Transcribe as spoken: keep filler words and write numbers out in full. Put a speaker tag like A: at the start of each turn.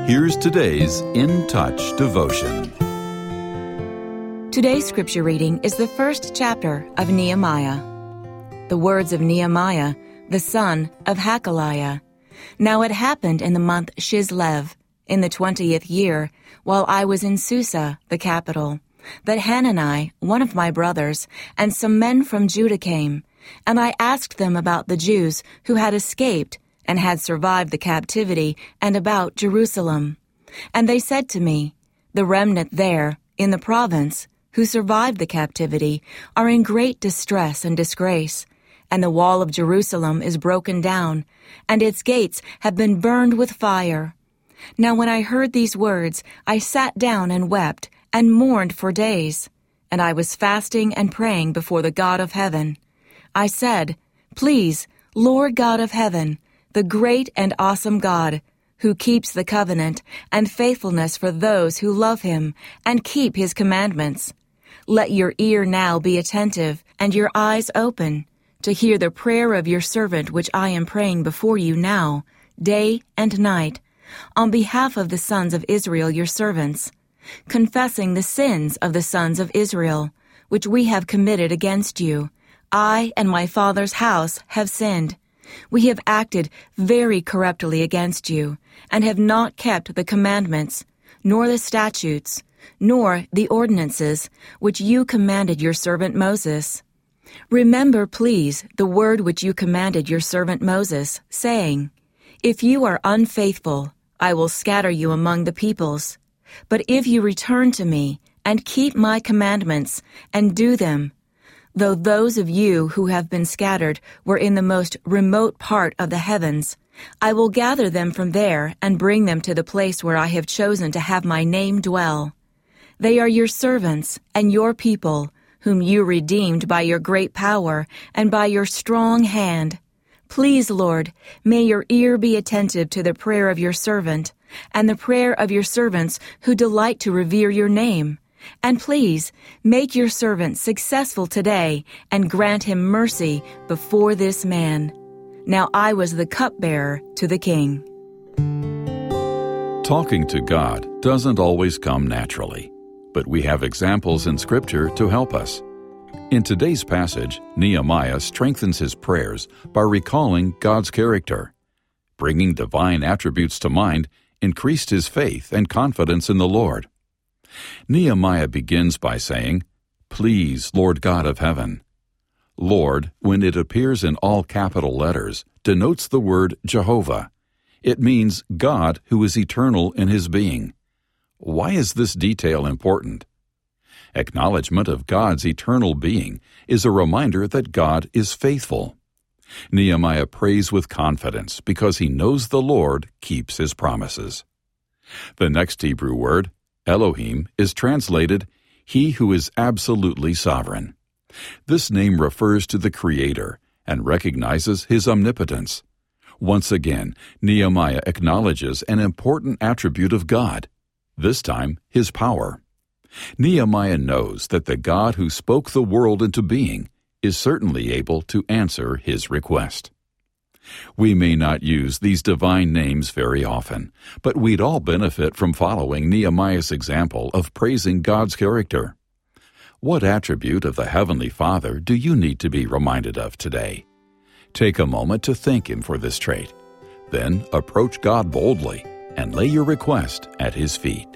A: Here's today's In Touch devotion.
B: Today's scripture reading is the first chapter of Nehemiah. The words of Nehemiah, the son of Hakaliah. Now it happened in the month Chislev, in the twentieth year, while I was in Susa, the capital, that Hanani, one of my brothers, and some men from Judah came, and I asked them about the Jews who had escaped and had survived the captivity, and about Jerusalem. And they said to me, the remnant there, in the province, who survived the captivity, are in great distress and disgrace, and the wall of Jerusalem is broken down, and its gates have been burned with fire. Now when I heard these words, I sat down and wept, and mourned for days, and I was fasting and praying before the God of heaven. I said, Please, Lord God of heaven, the great and awesome God, who keeps the covenant and faithfulness for those who love him and keep his commandments, let your ear now be attentive and your eyes open to hear the prayer of your servant which I am praying before you now, day and night, on behalf of the sons of Israel your servants, confessing the sins of the sons of Israel, which we have committed against you. I and my father's house have sinned. We have acted very corruptly against you, and have not kept the commandments, nor the statutes, nor the ordinances, which you commanded your servant Moses. Remember, please, the word which you commanded your servant Moses, saying, If you are unfaithful, I will scatter you among the peoples. But if you return to me, and keep my commandments, and do them, though those of you who have been scattered were in the most remote part of the heavens, I will gather them from there and bring them to the place where I have chosen to have my name dwell. They are your servants and your people, whom you redeemed by your great power and by your strong hand. Please, Lord, may your ear be attentive to the prayer of your servant and the prayer of your servants who delight to revere your name. And please, make your servant successful today and grant him mercy before this man. Now I was the cupbearer to the king.
A: Talking to God doesn't always come naturally, but we have examples in Scripture to help us. In today's passage, Nehemiah strengthens his prayers by recalling God's character. Bringing divine attributes to mind increased his faith and confidence in the Lord. Nehemiah begins by saying, Please, Lord God of heaven. Lord, when it appears in all capital letters, denotes the word Jehovah. It means God who is eternal in his being. Why is this detail important? Acknowledgement of God's eternal being is a reminder that God is faithful. Nehemiah prays with confidence because he knows the Lord keeps his promises. The next Hebrew word, Elohim, is translated, He who is absolutely sovereign. This name refers to the Creator and recognizes His omnipotence. Once again, Nehemiah acknowledges an important attribute of God, this time His power. Nehemiah knows that the God who spoke the world into being is certainly able to answer his request. We may not use these divine names very often, but we'd all benefit from following Nehemiah's example of praising God's character. What attribute of the Heavenly Father do you need to be reminded of today? Take a moment to thank Him for this trait. Then approach God boldly and lay your request at His feet.